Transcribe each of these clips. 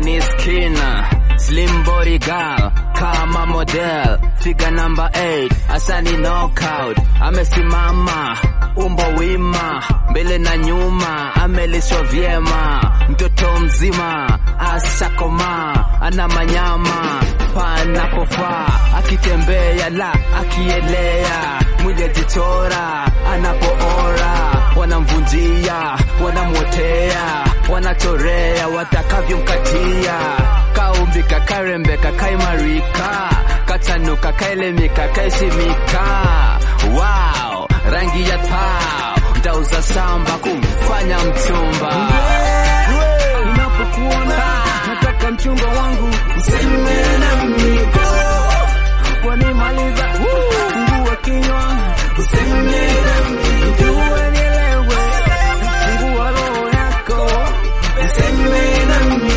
ni skin, slim body girl, kama model, figure number 8, asani knockout, amesimama, umbo wima, mbele na nyuma, amelishwa vyema, mtoto mzima, asakoma, ana manyama, panapofaa, akitembea la, akielea, mwili jichora, anapoora, wanamvunjia, wanamwotea, wanachorea, watakavyomkatia, kaumbika, karembeka, kaimarika, kachanuka, kailemika, kaishimika, wow, rangi ya taa, mtauza samba kumfanya mchumba. Ninapokuona nataka mchumba wangu useme na mimi, wanimaliza fungua kinywa useme na mimi, tuwe nielewe, fungua roho yako useme na mimi.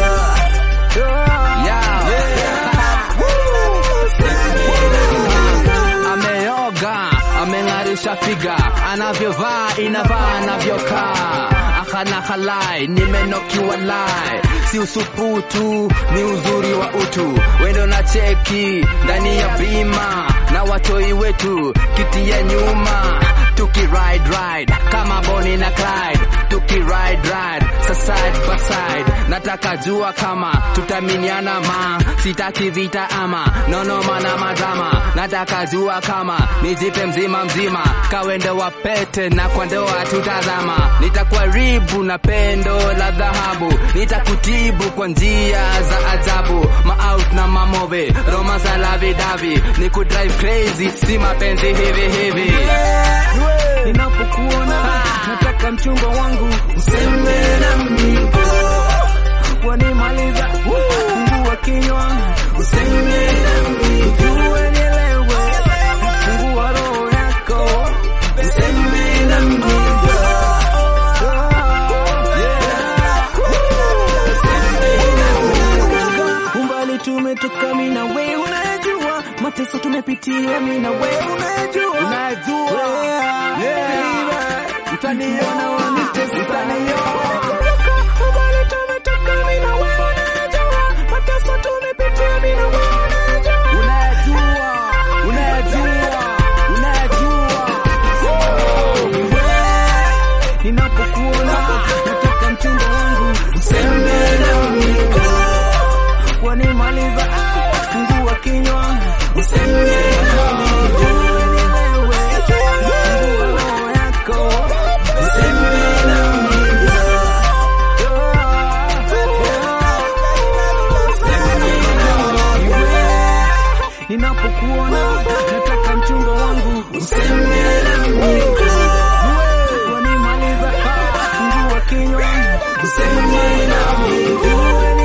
Ameng'arisha figa, anavyovaa inavaa anavyokaa, akana halai, nimenokiwa lai, si usuputu, ni uzuri wa utu, wendo na cheki, ndani ya bima, na watoi wetu, kiti ya nyuma, tuki ride, kama Bonnie na Clyde, tuki ride, sa side by side, nataka jua kama, tutaminiana ma, sitaki vita ama, nono mana madrama, nataka jua kama, nijipe mzima, kawende wa pete na kwa ndoa tutazama, nitakuharibu na pendo la dhahabu, nitakutibu kwa njia za ajabu, ma-out na mamove, romance la vidavi, nikudrive crazy, si mapenzi hivi. Ninapokuona nataka mchumba wangu useme na mimi, wanimaliza fungua kinywa useme na mimi, tuwe nielewe, fungua roho yako useme na mimi. Umbali tumetoka mimi na wewe, unajua mateso tumepitia mimi na wewe, unajua utaniona wanitesa, utaniona umbali tumetoka mimi na wewe, unajua mateso tumepitia mimi na wewe, ninapokuona nataka mchumba wangu useme na mimi, wanimaliza fungua kinywa useme na mimi, fungua roho yako useme na mimi. Ninapokuona nataka mchumba wangu useme na mimi, wanimaliza fungua kinywa useme na mimi.